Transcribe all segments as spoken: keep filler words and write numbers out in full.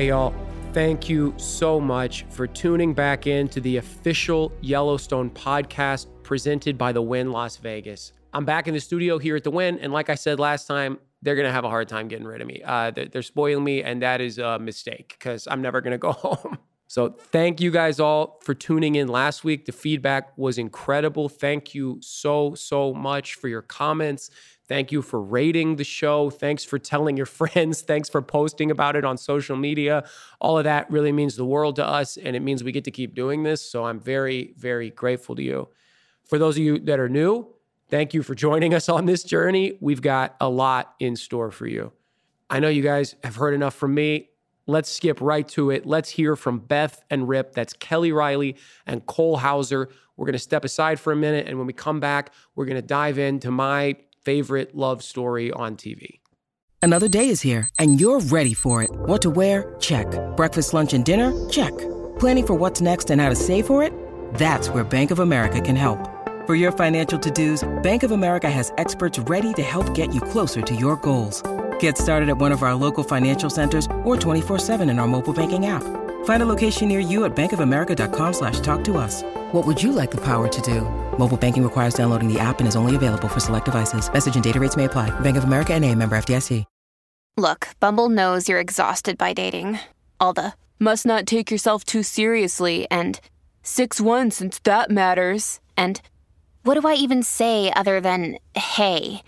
Hey, y'all. Thank you so much for tuning back in to the official Yellowstone podcast presented by The Wynn Las Vegas. I'm back in the studio here at The Wynn, and like I said last time, they're going to have a hard time getting rid of me. Uh, they're, they're spoiling me, and that is a mistake because I'm never going to go home. So thank you guys all for tuning in last week. The feedback was incredible. Thank you so, so much for your comments. Thank you for rating the show. Thanks for telling your friends. Thanks for posting about it on social media. All of that really means the world to us, and it means we get to keep doing this. So I'm very, very grateful to you. For those of you that are new, thank you for joining us on this journey. We've got a lot in store for you. I know you guys have heard enough from me. Let's skip right to it. Let's hear from Beth and Rip. That's Kelly Riley and Cole Hauser. We're going to step aside for a minute, and when we come back, we're going to dive into my favorite love story on T V. Another day is here, and you're ready for it. What to wear? Check. Breakfast, lunch, and dinner? Check. Planning for what's next and how to save for it? That's where Bank of America can help. For your financial to-dos, Bank of America has experts ready to help get you closer to your goals. Get started at one of our local financial centers or twenty-four seven in our mobile banking app. Find a location near you at bankofamerica.com slash talk to us. What would you like the power to do? Mobile banking requires downloading the app and is only available for select devices. Message and data rates may apply. Bank of America N A, member F D I C. Look, Bumble knows you're exhausted by dating. All the must not take yourself too seriously and six one since that matters. And what do I even say other than hey?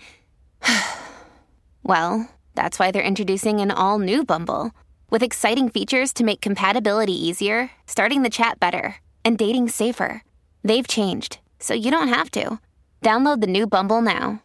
Well, that's why they're introducing an all-new Bumble with exciting features to make compatibility easier, starting the chat better, and dating safer. They've changed, so you don't have to. Download the new Bumble now.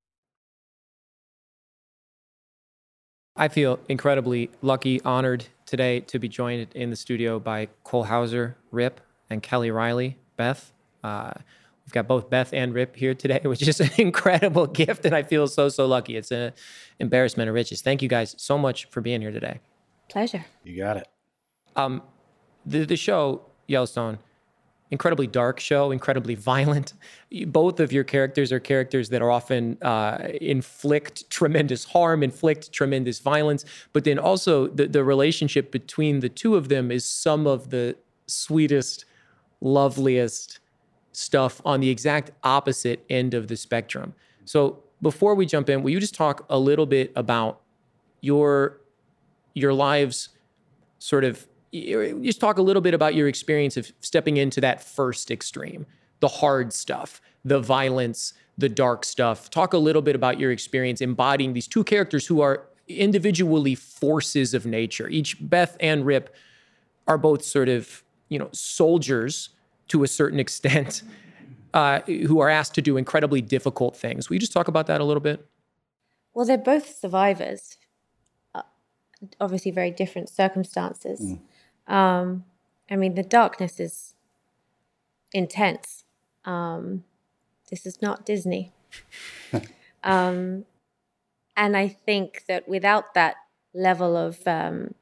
I feel incredibly lucky, honored today to be joined in the studio by Cole Hauser, Rip, and Kelly Riley. Beth, uh, we've got both Beth and Rip here today, which is an incredible gift, and I feel so, so lucky. It's an embarrassment of riches. Thank you guys so much for being here today. Pleasure. You got it. Um, the, the show, Yellowstone, incredibly dark show, incredibly violent. Both of your characters are characters that are often uh, inflict tremendous harm, inflict tremendous violence, but then also the, the relationship between the two of them is some of the sweetest, loveliest stuff on the exact opposite end of the spectrum. So before we jump in, will you just talk a little bit about your your lives, sort of, just talk a little bit about your experience of stepping into that first extreme, the hard stuff, the violence, the dark stuff. Talk a little bit about your experience embodying these two characters who are individually forces of nature. Each, Beth and Rip, are both sort of, you know, soldiers to a certain extent, uh, who are asked to do incredibly difficult things. Will you just talk about that a little bit? Well, they're both survivors. Uh, obviously very different circumstances. Mm. Um, I mean, the darkness is intense. Um, this is not Disney. um, and I think that without that level of um,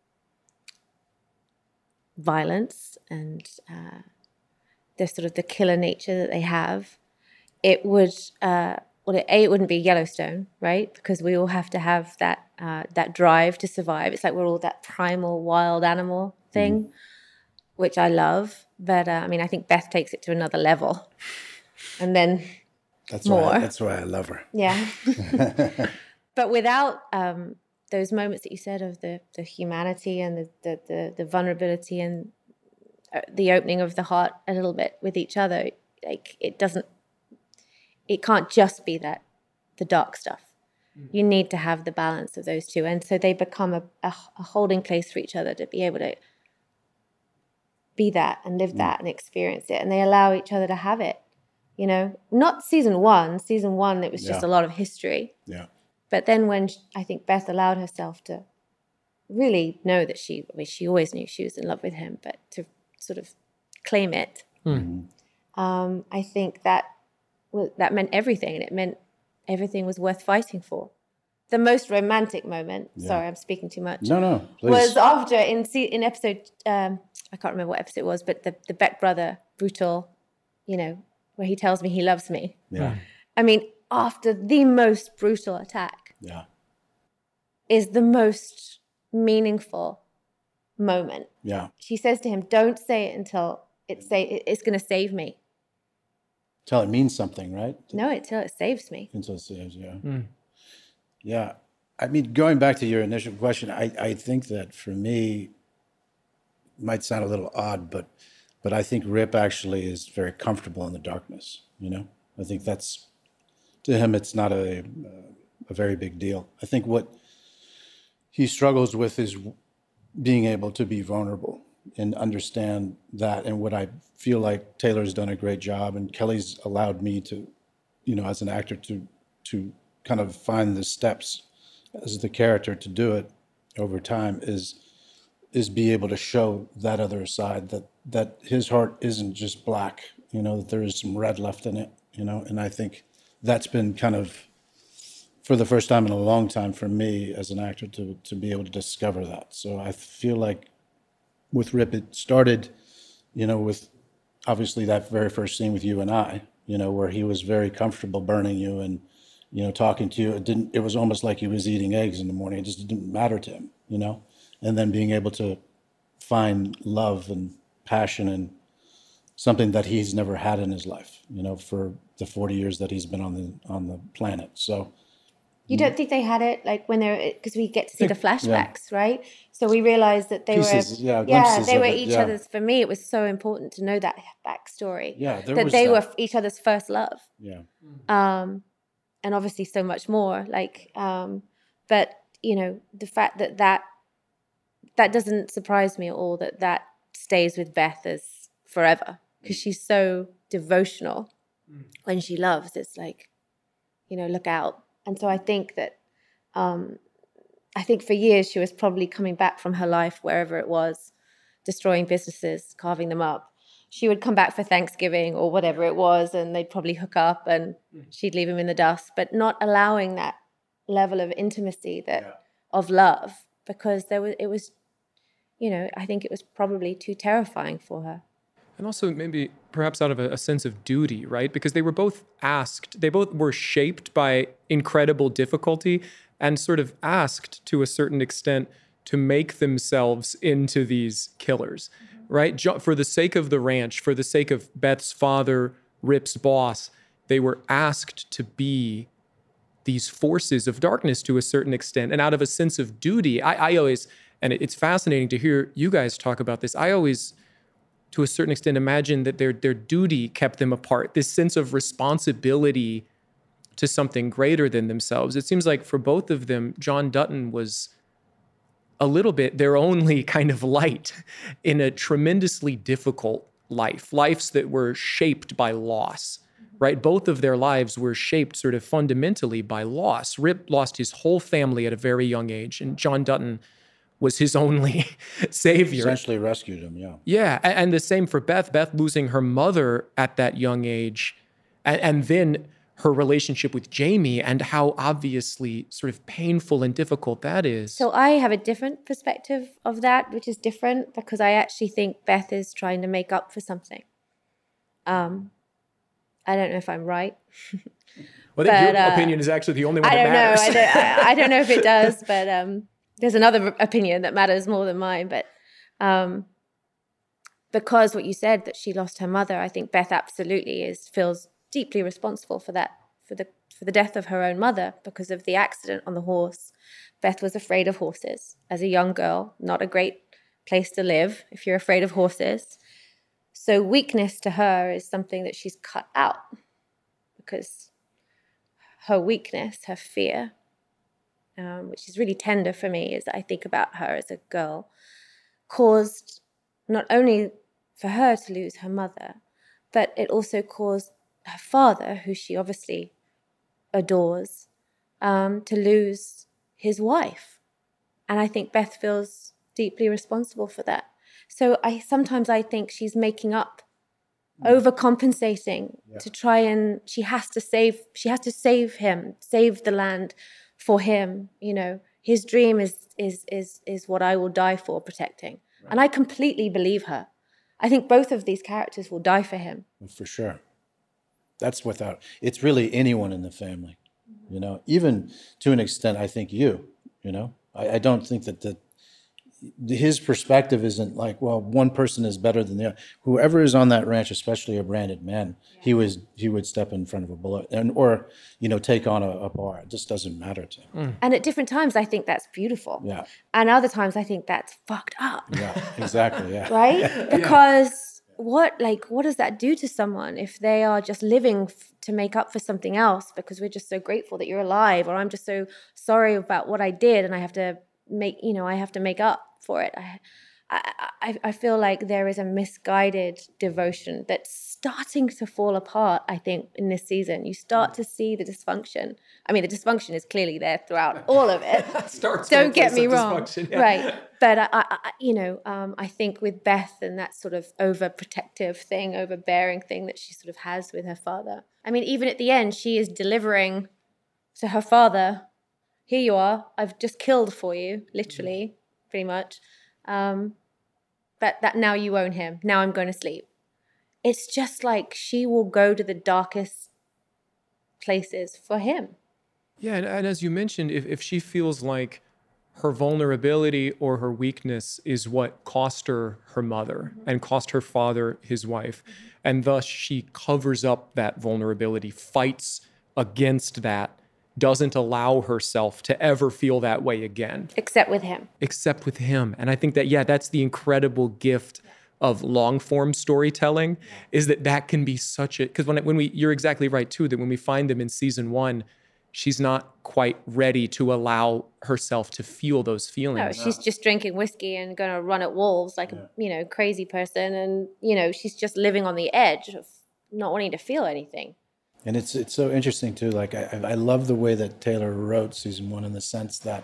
violence and uh, the sort of the killer nature that they have, it would, uh, well, A, it wouldn't be Yellowstone, right? Because we all have to have that uh, that drive to survive. It's like we're all that primal wild animal thing, mm. which I love. But uh, I mean, I think Beth takes it to another level, and then that's more. Why, that's why I love her. Yeah. But without um, those moments that you said of the the humanity and the the the, the vulnerability and uh, the opening of the heart a little bit with each other, like it doesn't. It can't just be that the dark stuff. You need to have the balance of those two. And so they become a, a, a holding place for each other to be able to be that and live that and experience it. And they allow each other to have it, you know, not season one, season one, it was just yeah. a lot of history. Yeah. But then when she, I think Beth allowed herself to really know that she, I mean, she always knew she was in love with him, but to sort of claim it, mm-hmm. um, I think that, well, that meant everything, and it meant everything was worth fighting for. The most romantic moment, yeah. sorry, I'm speaking too much. No, no, please. Was after, in in episode, um, I can't remember what episode it was, but the, the Beck brother, brutal, you know, where he tells me he loves me. Yeah. I mean, after the most brutal attack, yeah, is the most meaningful moment. Yeah. She says to him, don't say it until it say it's going to save me. Till it means something, right? No, until it saves me. Until it saves, yeah. Mm. Yeah. I mean, going back to your initial question, I, I think that for me, it might sound a little odd, but but I think Rip actually is very comfortable in the darkness, you know? I think that's, to him, it's not a, a very big deal. I think what he struggles with is being able to be vulnerable and understand that. And what I feel like Taylor's done a great job, and Kelly's allowed me to, you know, as an actor to to kind of find the steps as the character to do it over time, is is be able to show that other side, that that his heart isn't just black, you know, that there is some red left in it, you know. And I think that's been kind of, for the first time in a long time for me as an actor, to to be able to discover that. So I feel like with Rip, it started, you know, with obviously that very first scene with you and I, you know, where he was very comfortable burning you and, you know, talking to you. It didn't, it was almost like he was eating eggs in the morning. It just didn't matter to him, you know. And then being able to find love and passion and something that he's never had in his life, you know, for the forty years that he's been on the on the planet. So you don't think they had it, like when they're, because we get to see the flashbacks, yeah. right? So we realized that they Pieces, were, yeah, yeah, they of were it, each yeah. other's. For me, it was so important to know that backstory. Yeah, there that was they that. were each other's first love. Yeah. Um, and obviously so much more. Like, um, but you know, the fact that that that doesn't surprise me at all. That that stays with Beth as forever, because she's so devotional mm. when she loves. It's like, you know, look out. And so I think that, um, I think for years she was probably coming back from her life, wherever it was, destroying businesses, carving them up. She would come back for Thanksgiving or whatever it was, and they'd probably hook up and she'd leave him in the dust, but not allowing that level of intimacy, that yeah. of love, because there was, it was, you know, I think it was probably too terrifying for her. And also maybe perhaps out of a, a sense of duty, right? Because they were both asked, they both were shaped by incredible difficulty and sort of asked to a certain extent to make themselves into these killers, mm-hmm. right? Jo- for the sake of the ranch, for the sake of Beth's father, Rip's boss, they were asked to be these forces of darkness to a certain extent. And out of a sense of duty, I, I always, and it's fascinating to hear you guys talk about this, I always, to a certain extent, imagine that their their duty kept them apart, this sense of responsibility to something greater than themselves. It seems like for both of them, John Dutton was a little bit their only kind of light in a tremendously difficult life, lives that were shaped by loss, right? Both of their lives were shaped sort of fundamentally by loss. Rip lost his whole family at a very young age, and John Dutton was his only savior. Essentially rescued him, yeah. Yeah, and, and the same for Beth. Beth losing her mother at that young age, and, and then her relationship with Jamie, and how obviously sort of painful and difficult that is. So I have a different perspective of that, which is different, because I actually think Beth is trying to make up for something. Um, I don't know if I'm right. Well, I think but, your uh, opinion is actually the only one I that don't matters. know. I don't, I, I don't know if it does, but um, there's another opinion that matters more than mine. But um, because what you said, that she lost her mother, I think Beth absolutely is feels deeply responsible for that, for the for the death of her own mother, because of the accident on the horse. Beth was afraid of horses as a young girl. Not a great place to live if you're afraid of horses. So weakness to her is something that she's cut out, because her weakness, her fear, um, which is really tender for me as I think about her as a girl, caused not only for her to lose her mother, but it also caused her father, who she obviously adores, um, to lose his wife. And I think Beth feels deeply responsible for that. So I sometimes I think she's making up, overcompensating yeah. to try and she has to save she has to save him, save the land for him. You know, his dream is is is is what I will die for, protecting. Right. And I completely believe her. I think both of these characters will die for him. For sure. That's without, it's really anyone in the family, you know, even to an extent, I think you, you know, I, I don't think that the, his perspective isn't like, well, one person is better than the other. Whoever is on that ranch, especially a branded man, yeah. he was he would step in front of a bullet and or you know take on a, a bar. It just doesn't matter to him. Mm. And at different times, I think that's beautiful. Yeah. And other times, I think that's fucked up. Yeah, exactly. Yeah. Right? Because yeah. what like what does that do to someone if they are just living f- to make up for something else because we're just so grateful that you're alive, or I'm just so sorry about what I did and I have to make you know I have to make up for it. I, I I feel like there is a misguided devotion that's starting to fall apart, I think, in this season. You start to see the dysfunction. I mean, the dysfunction is clearly there throughout all of it. Starts Don't get me wrong. Yeah. Right. But, I, I, you know, um, I think with Beth and that sort of overprotective thing, overbearing thing that she sort of has with her father. I mean, even at the end, she is delivering to her father, here you are, I've just killed for you, literally, pretty much. Um, but that now you own him. Now I'm going to sleep. It's just like she will go to the darkest places for him. Yeah, and, and as you mentioned, if, if she feels like her vulnerability or her weakness is what cost her her mother mm-hmm. and cost her father his wife, mm-hmm. and thus she covers up that vulnerability, fights against that, doesn't allow herself to ever feel that way again. Except with him. Except with him. And I think that, yeah, that's the incredible gift of long form storytelling, yeah. is that that can be such a, because when, when we, you're exactly right too, that when we find them in season one, she's not quite ready to allow herself to feel those feelings. No, she's just drinking whiskey and going to run at wolves like yeah. a, you know, crazy person. And, you know, she's just living on the edge of not wanting to feel anything. And it's it's so interesting too. Like I I love the way that Taylor wrote season one in the sense that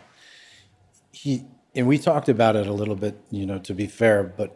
he and we talked about it a little bit, you know, to be fair, but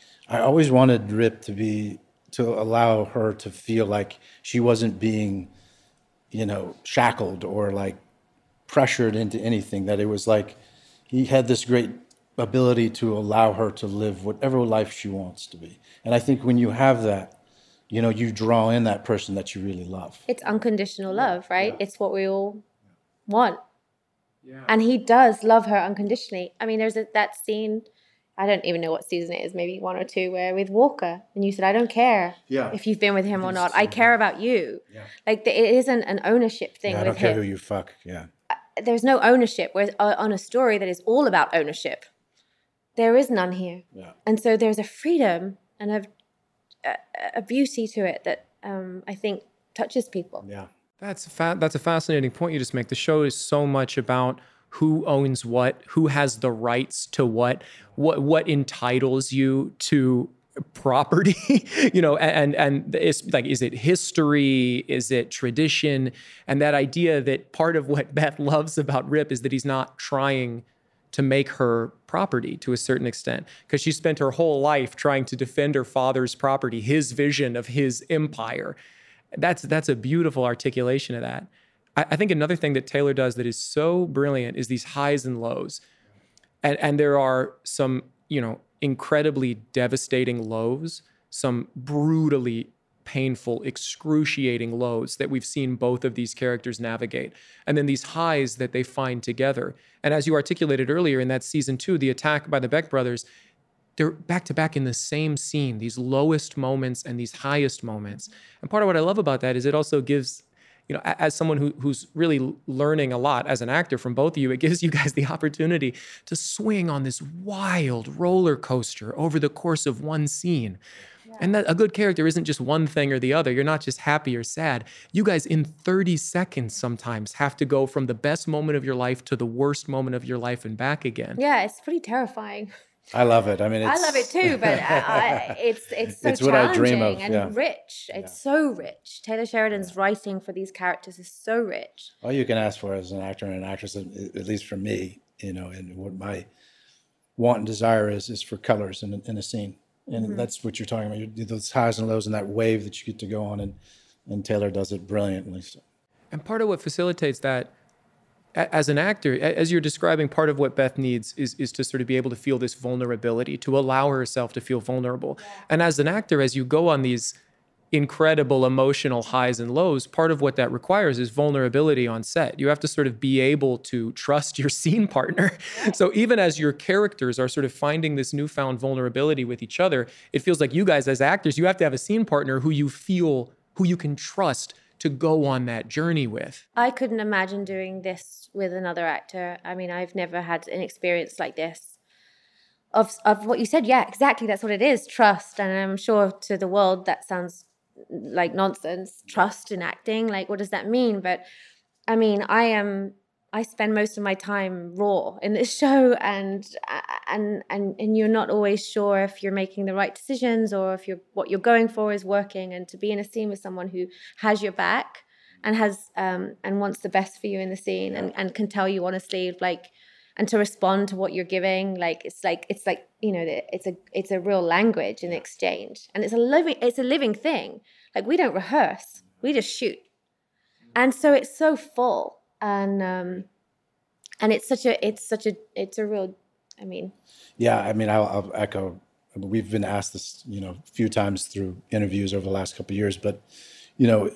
I always wanted Rip to be to allow her to feel like she wasn't being, you know, shackled or like pressured into anything. That it was like he had this great ability to allow her to live whatever life she wants to be. And I think when you have that, you know, you draw in that person that you really love. It's unconditional love, right? Yeah. It's what we all want. Yeah. And he does love her unconditionally. I mean, there's a, that scene, I don't even know what season it is, maybe one or two, where with Walker, and you said, I don't care yeah. if you've been with him or not. I care about you. Yeah. Like, the, it isn't an ownership thing yeah, with him. I don't care who you fuck, yeah. There's no ownership. Whereas on a story that is all about ownership, there is none here. Yeah. And so there's a freedom and a A, a beauty to it that um, I think touches people. Yeah, that's a fa- that's a fascinating point you just make. The show is so much about who owns what, who has the rights to what, what what entitles you to property, you know, and and it's like, is it history? Is it tradition? And that idea that part of what Beth loves about Rip is that he's not trying to make her property to a certain extent, because she spent her whole life trying to defend her father's property, his vision of his empire. That's that's a beautiful articulation of that. I, I think another thing that Taylor does that is so brilliant is these highs and lows. And, and there are some, you know, incredibly devastating lows, some brutally painful, excruciating lows that we've seen both of these characters navigate. And then these highs that they find together. And as you articulated earlier in that season two, the attack by the Beck brothers, they're back to back in the same scene, these lowest moments and these highest moments. And part of what I love about that is it also gives, you know, as someone who, who's really learning a lot as an actor from both of you, it gives you guys the opportunity to swing on this wild roller coaster over the course of one scene. And that a good character isn't just one thing or the other. You're not just happy or sad. You guys in thirty seconds sometimes have to go from the best moment of your life to the worst moment of your life and back again. Yeah, it's pretty terrifying. I love it. I mean, it's, I love it too, but I, it's it's so it's what I dream of, and yeah. rich. It's yeah. so rich. Taylor Sheridan's writing for these characters is so rich. All you can ask for as an actor and an actress, at least for me, you know, and what my want and desire is, is for colors in, in a scene. And mm-hmm. that's what you're talking about. You're, those highs and lows and that wave that you get to go on, and, and Taylor does it brilliantly. So. And part of what facilitates that, as an actor, as you're describing, part of what Beth needs is, is to sort of be able to feel this vulnerability, to allow herself to feel vulnerable. Yeah. And as an actor, as you go on these incredible emotional highs and lows, part of what that requires is vulnerability on set. You have to sort of be able to trust your scene partner. So even as your characters are sort of finding this newfound vulnerability with each other, it feels like you guys as actors, you have to have a scene partner who you feel, who you can trust to go on that journey with. I couldn't imagine doing this with another actor. I mean, I've never had an experience like this. Of, of what you said, yeah, exactly, that's what it is, trust. And I'm sure to the world that sounds like nonsense, trust in acting, like what does that mean? But I mean, I am I spend most of my time raw in this show, and and and and you're not always sure if you're making the right decisions or if you're what you're going for is working. And to be in a scene with someone who has your back and has um and wants the best for you in the scene, and, and can tell you honestly, like, and to respond to what you're giving, like it's like it's like you know it's a it's a real language in exchange, and it's a living it's a living thing. Like, we don't rehearse, we just shoot, and so it's so full, and um, and it's such a it's such a it's a real, I mean, yeah, I mean, I'll, I'll echo. We've been asked this, you know, a few times through interviews over the last couple of years, but you know,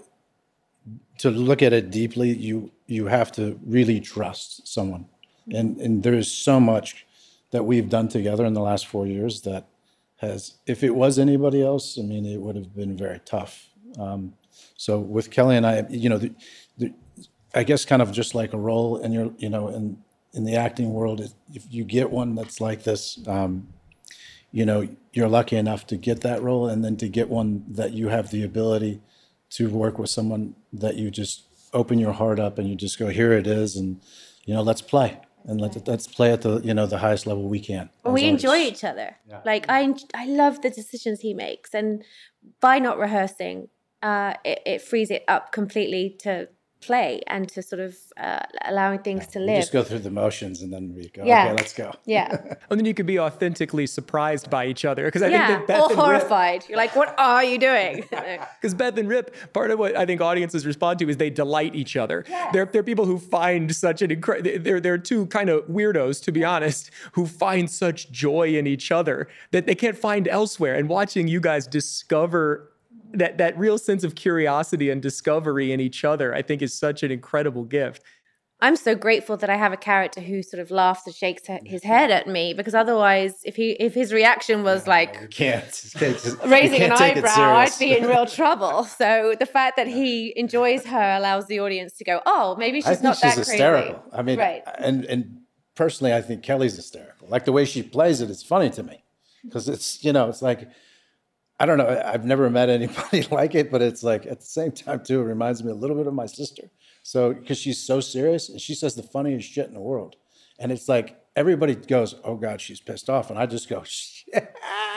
to look at it deeply, you you have to really trust someone. And and there's so much that we've done together in the last four years that has, if it was anybody else, I mean, it would have been very tough. Um, so with Kelly and I, you know, the, the, I guess kind of just like a role in your, you know, in in the acting world, if you get one that's like this, um, you know, you're lucky enough to get that role, and then to get one that you have the ability to work with someone that you just open your heart up and you just go, here it is, and you know, let's play. And let, let's play at the, you know, the highest level we can. We enjoy each other. Yeah. Like, I I love the decisions he makes. And by not rehearsing, uh, it, it frees it up completely to play and to sort of uh, allowing things yeah, to we live. Just go through the motions, and then we go, yeah. okay, let's go. Yeah. And then you could be authentically surprised by each other. Because I yeah. think that Beth or and horrified. Rip, You're like, what are you doing? Because Beth and Rip, part of what I think audiences respond to is they delight each other. Yes. They're, they're people who find such an incredible, they're, they're two kind of weirdos, to be honest, who find such joy in each other that they can't find elsewhere. And watching you guys discover that that real sense of curiosity and discovery in each other, I think, is such an incredible gift. I'm so grateful that I have a character who sort of laughs and shakes his head at me, because otherwise, if he if his reaction was yeah, like you can't, you can't raising you can't an eyebrow, I'd be in real trouble. So the fact that he enjoys her allows the audience to go, oh, maybe she's I think not she's that hysterical. crazy. I mean, right. and and personally, I think Kelly's hysterical. Like the way she plays it, it's funny to me, because it's, you know, it's like, I don't know, I've never met anybody like it, but it's like, at the same time too, it reminds me a little bit of my sister. So, because she's so serious, and she says the funniest shit in the world. And it's like, everybody goes, oh God, she's pissed off. And I just go, shit.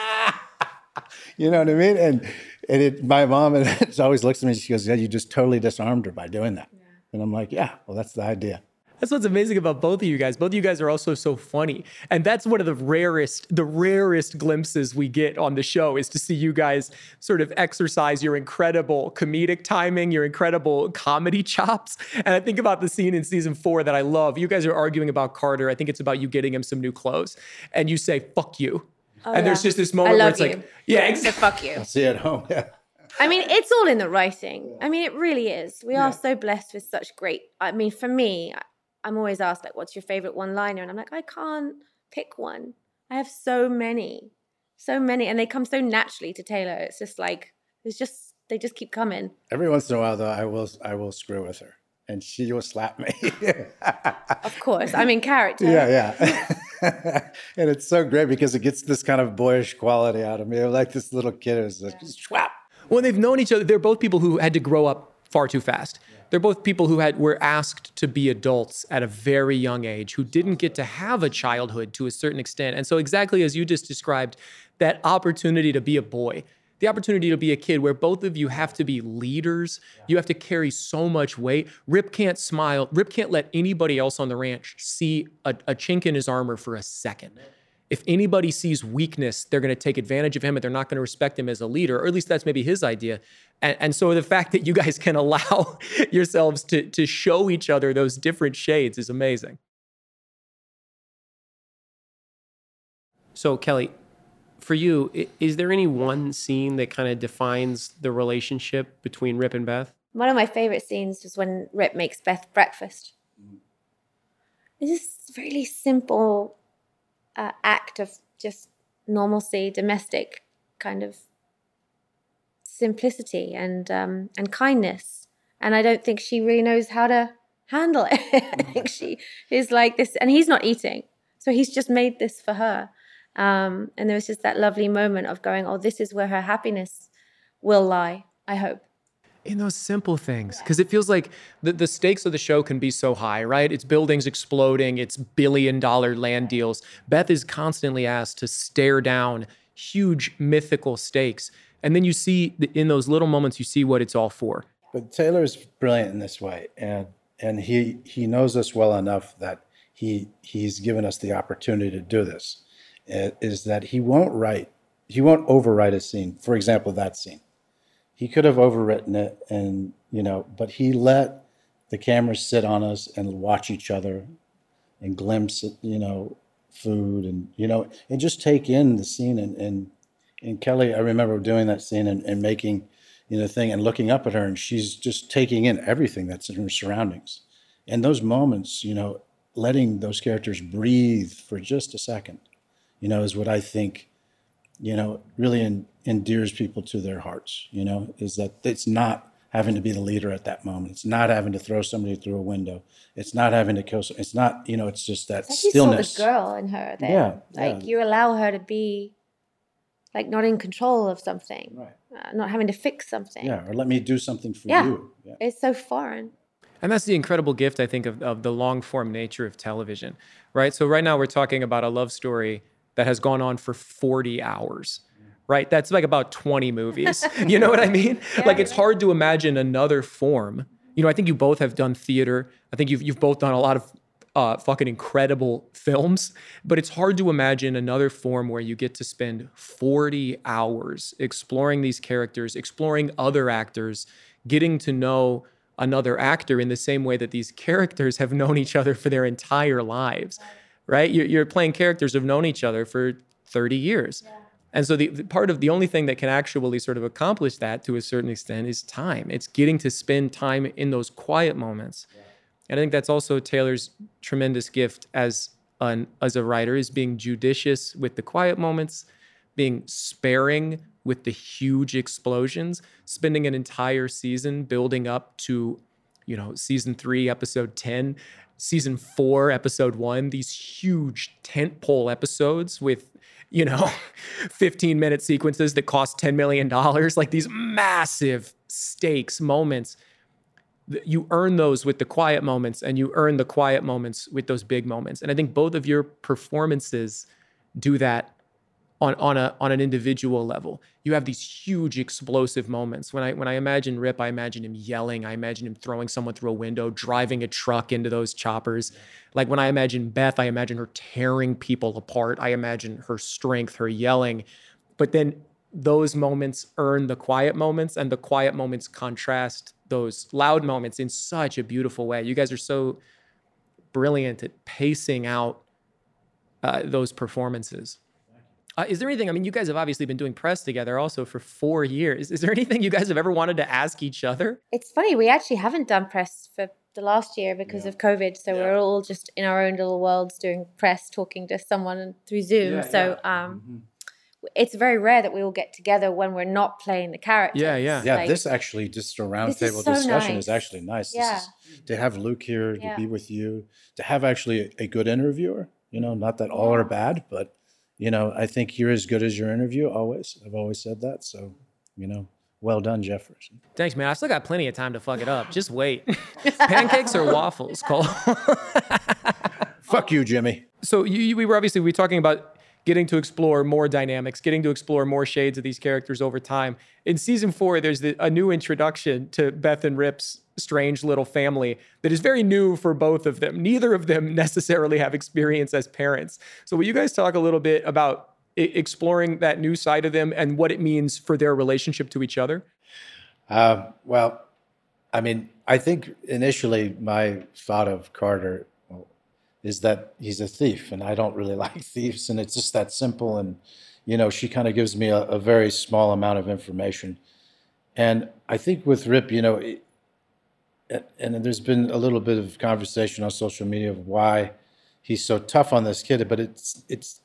You know what I mean? And and it, my mom it always looks at me and she goes, yeah, you just totally disarmed her by doing that. Yeah. And I'm like, yeah, well, that's the idea. That's what's amazing about both of you guys. Both of you guys are also so funny. And that's one of the rarest, the rarest glimpses we get on the show, is to see you guys sort of exercise your incredible comedic timing, your incredible comedy chops. And I think about the scene in season four that I love. You guys are arguing about Carter. I think it's about you getting him some new clothes. And you say, fuck you. Oh, and yeah. There's just this moment where it's you. like, yeah, exactly. Fuck you. I'll see you at home, yeah. I mean, it's all in the writing. I mean, it really is. We yeah. are so blessed with such great, I mean, for me, I'm always asked, like, what's your favorite one-liner? And I'm like, I can't pick one. I have so many, so many. And they come so naturally to Taylor. It's just like, it's just, they just keep coming. Every once in a while, though, I will, I will screw with her. And she will slap me. Of course. I'm in character. Yeah, yeah. And it's so great because it gets this kind of boyish quality out of me. I'm like this little kid who's like, yeah. Schwap. Well, they've known each other. They're both people who had to grow up far too fast. Yeah. They're both people who had were asked to be adults at a very young age, who didn't get to have a childhood to a certain extent. And so exactly as you just described, that opportunity to be a boy, the opportunity to be a kid where both of you have to be leaders. Yeah. You have to carry so much weight. Rip can't smile. Rip can't let anybody else on the ranch see a, a chink in his armor for a second. If anybody sees weakness, they're going to take advantage of him and they're not going to respect him as a leader, or at least that's maybe his idea. And, and so the fact that you guys can allow yourselves to, to show each other those different shades is amazing. So Kelly, for you, i- is there any one scene that kind of defines the relationship between Rip and Beth? One of my favorite scenes was when Rip makes Beth breakfast. It's just a really simple uh, act of just normalcy, domestic kind of simplicity and um, and kindness. And I don't think she really knows how to handle it. I think she is like this, and he's not eating, so he's just made this for her. Um, and there was just that lovely moment of going, oh, this is where her happiness will lie, I hope. In those simple things, because it feels like the, the stakes of the show can be so high, right? It's buildings exploding, it's billion dollar land deals. Beth is constantly asked to stare down huge mythical stakes. And then you see in those little moments, you see what it's all for. But Taylor's brilliant in this way, and and he he knows us well enough that he he's given us the opportunity to do this. uh, Is that he won't write, he won't overwrite a scene. For example, that scene. He could have overwritten it, and you know, but he let the cameras sit on us and watch each other, and glimpse, you know, food, and you know, and just take in the scene. And and, and Kelly, I remember doing that scene and, and making, you know, thing and looking up at her, and she's just taking in everything that's in her surroundings. And those moments, you know, letting those characters breathe for just a second, you know, is what I think, you know, really in, endears people to their hearts, you know, is that it's not having to be the leader at that moment. It's not having to throw somebody through a window. It's not having to kill. It's not, you know, it's just that It's like stillness. You saw the girl in her there. Yeah, Like yeah. you allow her to be like not in control of something, Right. uh, not having to fix something. Yeah, or let me do something for Yeah. you. Yeah. It's so foreign. And that's the incredible gift, I think, of, of the long form nature of television, right? So right now we're talking about a love story that has gone on for forty hours, right? That's like about twenty movies. You know what I mean? Like it's hard to imagine another form. You know, I think you both have done theater. I think you've, you've both done a lot of uh, fucking incredible films, but it's hard to imagine another form where you get to spend forty hours exploring these characters, exploring other actors, getting to know another actor in the same way that these characters have known each other for their entire lives, right? You're, you're playing characters who've known each other for thirty years. Yeah. And so the, the part of the only thing that can actually sort of accomplish that to a certain extent is time. It's getting to spend time in those quiet moments. Yeah. And I think that's also Taylor's tremendous gift as an as a writer, is being judicious with the quiet moments, being sparing with the huge explosions, spending an entire season building up to, you know, season three, episode ten, season four, episode one, these huge tentpole episodes with, you know, fifteen minute sequences that cost ten million dollars, like these massive stakes moments. You earn those with the quiet moments, and you earn the quiet moments with those big moments. And I think both of your performances do that on, on a on an individual level. You have these huge explosive moments. When I when I imagine Rip, I imagine him yelling. I imagine him throwing someone through a window, driving a truck into those choppers. Like when I imagine Beth, I imagine her tearing people apart. I imagine her strength, her yelling. But then those moments earn the quiet moments, and the quiet moments contrast those loud moments in such a beautiful way. You guys are so brilliant at pacing out uh, those performances. Uh, is there anything, I mean, you guys have obviously been doing press together also for four years. Is there anything you guys have ever wanted to ask each other? It's funny, we actually haven't done press for the last year because yeah. of COVID. So yeah. we're all just in our own little worlds doing press, talking to someone through Zoom. Yeah, so yeah. Um, mm-hmm. It's very rare that we all get together when we're not playing the characters. Yeah, yeah. Yeah, like, this actually, just a roundtable so discussion nice. is actually nice. Yeah. This is, to have Luke here, to yeah. be with you, to have actually a, a good interviewer, you know, not that all are bad, but, you know, I think you're as good as your interview always. I've always said that. So, you know, well done, Jefferson. Thanks, man. I still got plenty of time to fuck it up. Just wait. Pancakes or waffles, Cole? Fuck you, Jimmy. So you, you, we were obviously, we were talking about getting to explore more dynamics, getting to explore more shades of these characters over time. In season four, there's the, a new introduction to Beth and Rip's strange little family that is very new for both of them. Neither of them necessarily have experience as parents. So will you guys talk a little bit about I- exploring that new side of them and what it means for their relationship to each other? Uh, well, I mean, I think initially my thought of Carter is that he's a thief, and I don't really like thieves, and it's just that simple. And you know, she kind of gives me a, a very small amount of information. And I think with Rip, you know, it, and there's been a little bit of conversation on social media of why he's so tough on this kid, but it's it's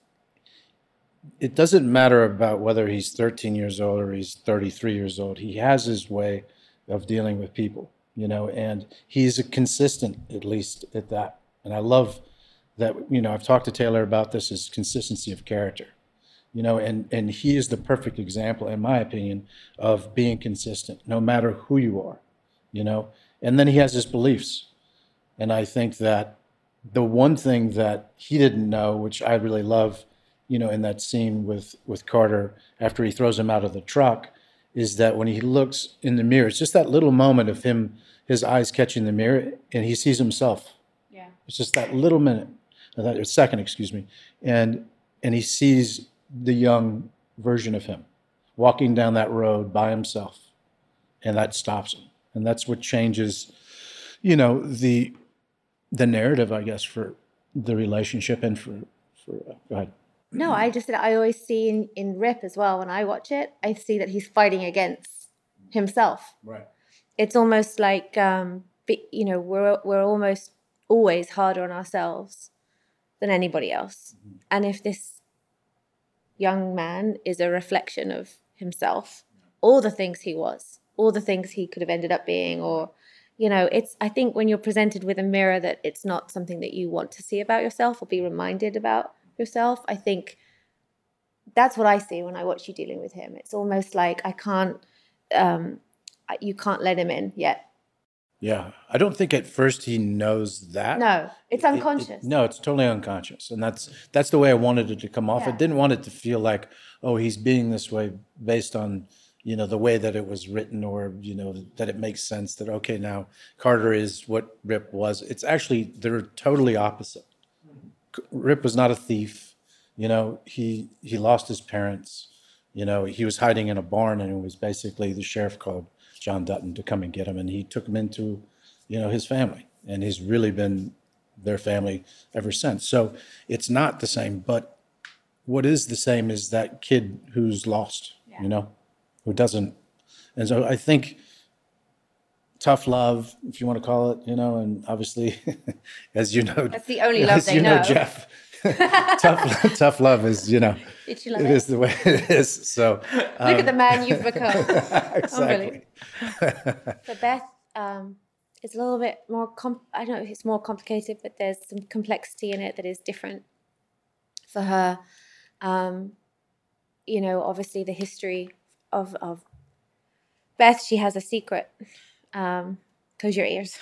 it doesn't matter about whether he's thirteen years old or he's thirty-three years old. He has his way of dealing with people, you know, and he's a consistent, at least at that. And I love that, you know, I've talked to Taylor about this, is consistency of character, you know, and, and he is the perfect example, in my opinion, of being consistent, no matter who you are, you know. And then he has his beliefs. And I think that the one thing that he didn't know, which I really love, you know, in that scene with, with Carter after he throws him out of the truck, is that when he looks in the mirror, it's just that little moment of him, his eyes catching the mirror, and he sees himself. Yeah. It's just that little minute, or that second, excuse me. And and he sees the young version of him walking down that road by himself, and that stops him. And that's what changes, you know, the the narrative, I guess, for the relationship and for, for uh, go ahead. No, I just I always see in, in Rip as well, when I watch it, I see that he's fighting against himself. Right. It's almost like, um, you know, we're we're almost always harder on ourselves than anybody else. Mm-hmm. And if this young man is a reflection of himself, all the things he was, all the things he could have ended up being, or, you know, it's, I think when you're presented with a mirror that it's not something that you want to see about yourself or be reminded about yourself, I think that's what I see when I watch you dealing with him. It's almost like I can't, um, you can't let him in yet. Yeah, I don't think at first he knows that. No, it's unconscious. It, it, no, it's totally unconscious, and that's that's the way I wanted it to come off. Yeah. I didn't want it to feel like, oh, he's being this way based on, you know, the way that it was written, or, you know, that it makes sense that, okay, now Carter is what Rip was. It's actually, they're totally opposite. Rip was not a thief. You know, he he lost his parents. You know, he was hiding in a barn, and it was basically the sheriff called John Dutton to come and get him, and he took him into, you know, his family, and he's really been their family ever since. So it's not the same, but what is the same is that kid who's lost, yeah. you know, who doesn't. And so I think tough love, if you want to call it, you know, and obviously, as you know, that's the only love as they you know, know. Jeff, tough, tough love is, you know, Did you love it, it is the way it is. So um, look at the man you've become. Exactly. For Beth, um, it's a little bit more, com- I don't know if it's more complicated, but there's some complexity in it that is different for her. Um, you know, obviously the history of, of Beth, she has a secret. Um, close your ears.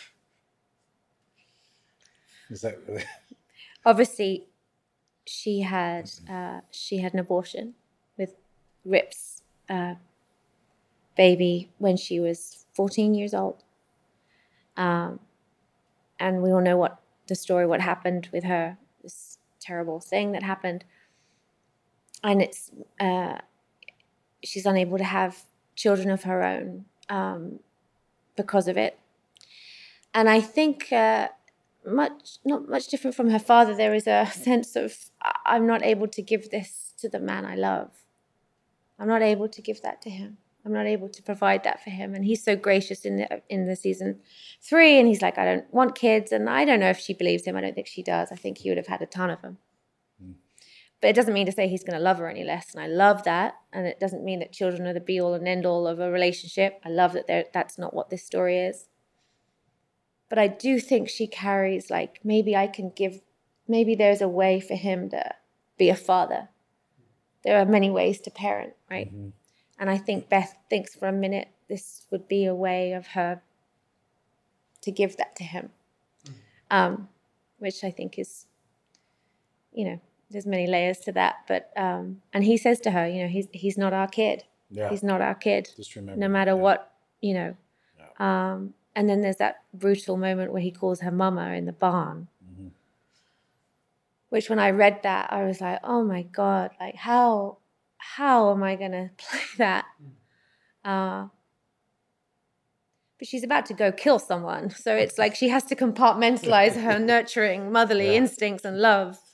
Is that really? Obviously, she had uh, she had an abortion with Rip's uh, baby when she was fourteen years old, um, and we all know what the story, what happened with her, this terrible thing that happened, and it's uh, she's unable to have children of her own um, because of it, and I think. Uh, Much, not much different from her father. There is a sense of, I'm not able to give this to the man I love. I'm not able to give that to him. I'm not able to provide that for him. And he's so gracious in the in the season three. And he's like, I don't want kids. And I don't know if she believes him. I don't think she does. I think he would have had a ton of them. Mm. But it doesn't mean to say he's going to love her any less. And I love that. And it doesn't mean that children are the be all and end all of a relationship. I love that that's not what this story is. But I do think she carries, like, maybe I can give, maybe there's a way for him to be a father. There are many ways to parent, right? Mm-hmm. And I think Beth thinks for a minute this would be a way of her to give that to him, mm-hmm. um, which I think is, you know, there's many layers to that. But um, and he says to her, you know, he's he's not our kid. Yeah. He's not our kid. Just remember, no matter yeah. what, you know. Yeah. Um, And then there's that brutal moment where he calls her mama in the barn, mm-hmm. which when I read that, I was like, oh my God, like how, how am I going to play that? Uh, but she's about to go kill someone. So it's like she has to compartmentalize her nurturing motherly yeah. instincts and love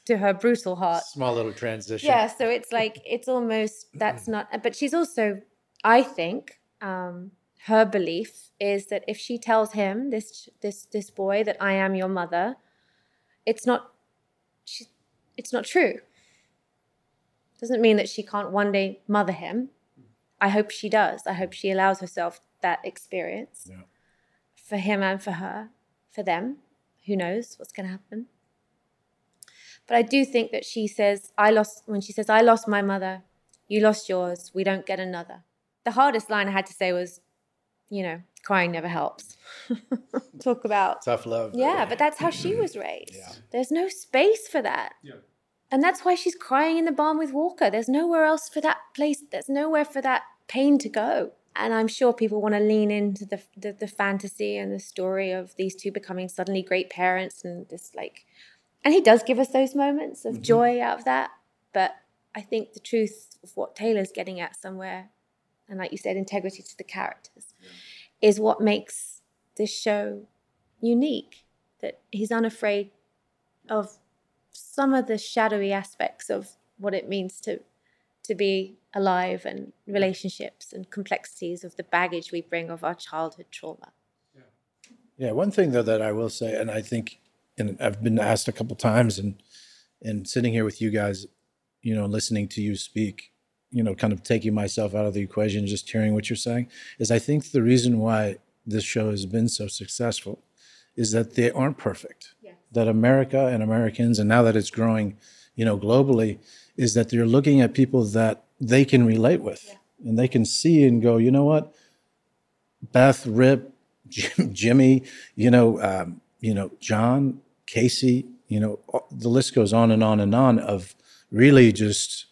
to her brutal heart. Small little transition. Yeah, so it's like, it's almost, that's not, but she's also, I think, um, her belief is that if she tells him, this this this boy, that I am your mother, it's not, she, it's not true. Doesn't mean that she can't one day mother him. I hope she does. I hope she allows herself that experience yeah. for him and for her, for them. Who knows what's going to happen? But I do think that she says, I lost, when she says, I lost my mother, you lost yours, we don't get another. The hardest line I had to say was, you know, crying never helps. Talk about tough love. Yeah, but that's how she was raised. Yeah. There's no space for that. Yeah. And that's why she's crying in the barn with Walker. There's nowhere else for that place. There's nowhere for that pain to go. And I'm sure people want to lean into the, the the fantasy and the story of these two becoming suddenly great parents and this like, and he does give us those moments of mm-hmm. joy out of that. But I think the truth of what Taylor's getting at somewhere, and like you said, integrity to the characters, yeah. is what makes this show unique. That he's unafraid of some of the shadowy aspects of what it means to to be alive, and relationships and complexities of the baggage we bring of our childhood trauma. Yeah, yeah one thing though that I will say, and I think, and I've been asked a couple times, and and sitting here with you guys, you know, listening to you speak, you know, kind of taking myself out of the equation, just hearing what you're saying, is I think the reason why this show has been so successful is that they aren't perfect. Yes. That America and Americans, and now that it's growing, you know, globally, is that they're looking at people that they can relate with, yeah. and they can see and go, you know what, Beth, Rip, Jim, Jimmy, you know, um, you know, John, Casey, you know, the list goes on and on and on of really just,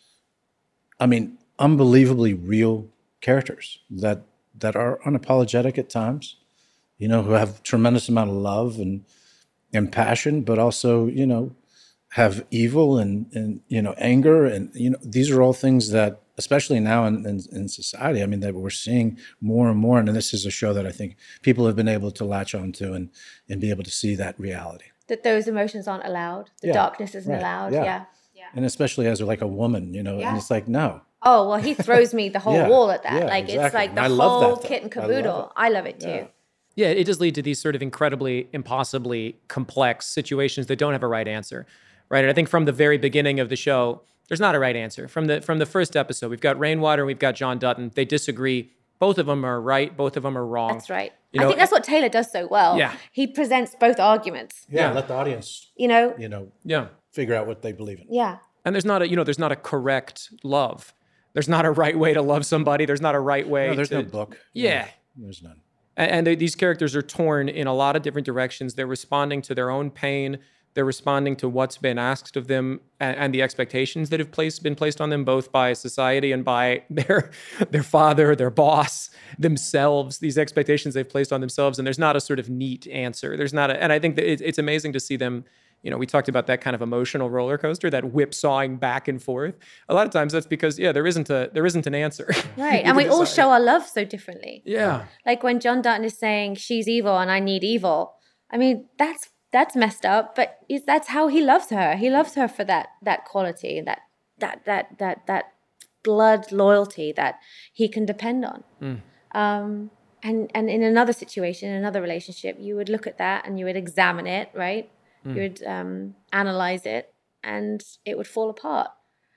I mean, unbelievably real characters that that are unapologetic at times, you know, who have tremendous amount of love and and passion, but also, you know, have evil and, and you know, anger. And, you know, these are all things that, especially now in, in, in society, I mean, that we're seeing more and more. And this is a show that I think people have been able to latch onto and, and be able to see that reality. That those emotions aren't allowed. The yeah, darkness isn't right. allowed. Yeah. yeah. yeah. And especially as like a woman, you know, yeah. and it's like, no. Oh, well, he throws me the whole yeah, wall at that. Yeah, like, exactly. It's like the and whole kit and caboodle. I love it, I love it too. Yeah. yeah, it does lead to these sort of incredibly, impossibly complex situations that don't have a right answer, right? And I think from the very beginning of the show, there's not a right answer. From the from the first episode, we've got Rainwater and we've got John Dutton. They disagree. Both of them are right. Both of them are wrong. That's right. You know, I think that's what Taylor does so well. Yeah. He presents both arguments. Yeah, yeah. Let the audience, you know, you know, yeah. figure out what they believe in. Yeah. And there's not a, you know, there's not a correct love. There's not a right way to love somebody. There's not a right way. No, there's to, no book. Yeah. No, there's none. And, and they, these characters are torn in a lot of different directions. They're responding to their own pain. They're responding to what's been asked of them and, and the expectations that have placed, been placed on them, both by society and by their, their father, their boss, themselves, these expectations they've placed on themselves. And there's not a sort of neat answer. There's not a, and I think that it, it's amazing to see them. You know, we talked about that kind of emotional roller coaster, that whipsawing back and forth. A lot of times that's because, yeah, there isn't a there isn't an answer. Right, and we all show our love so differently. Yeah. Like when John Dutton is saying, she's evil and I need evil. I mean, that's that's messed up, but is that's how he loves her. He loves her for that that quality, that that that that that blood loyalty that he can depend on. Mm. Um, and and in another situation, in another relationship, you would look at that and you would examine it, right? You would um, analyze it, and it would fall apart.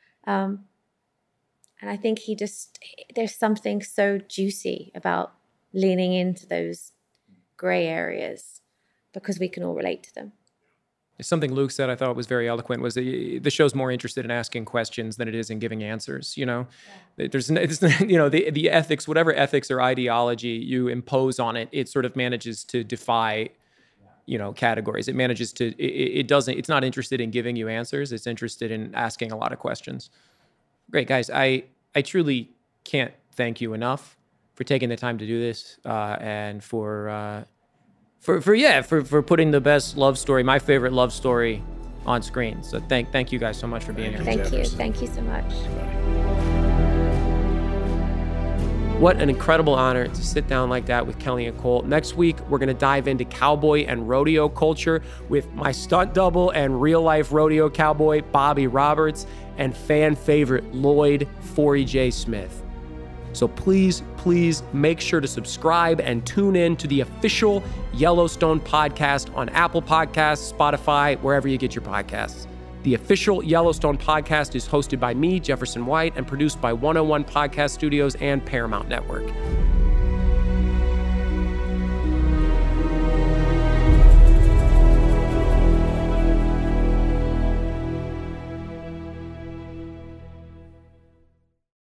Um, and I think he just, there's something so juicy about leaning into those gray areas because we can all relate to them. Something Luke said I thought was very eloquent was that the show's more interested in asking questions than it is in giving answers. You know, yeah. there's, there's, you know, the, the ethics, whatever ethics or ideology you impose on it, it sort of manages to defy you know, categories. It manages to, it, it doesn't, it's not interested in giving you answers. It's interested in asking a lot of questions. Great, guys. I, I truly can't thank you enough for taking the time to do this uh, and for, uh, for, for, yeah, for, for putting the best love story, my favorite love story on screen. So thank, thank you guys so much for being here. Thank you. Thank you so much. What an incredible honor to sit down like that with Kelly and Cole. Next week, we're going to dive into cowboy and rodeo culture with my stunt double and real-life rodeo cowboy, Bobby Roberts, and fan favorite Lloyd Forey J. Smith. So please, please make sure to subscribe and tune in to the official Yellowstone podcast on Apple Podcasts, Spotify, wherever you get your podcasts. The official Yellowstone podcast is hosted by me, Jefferson White, and produced by one oh one Podcast Studios and Paramount Network.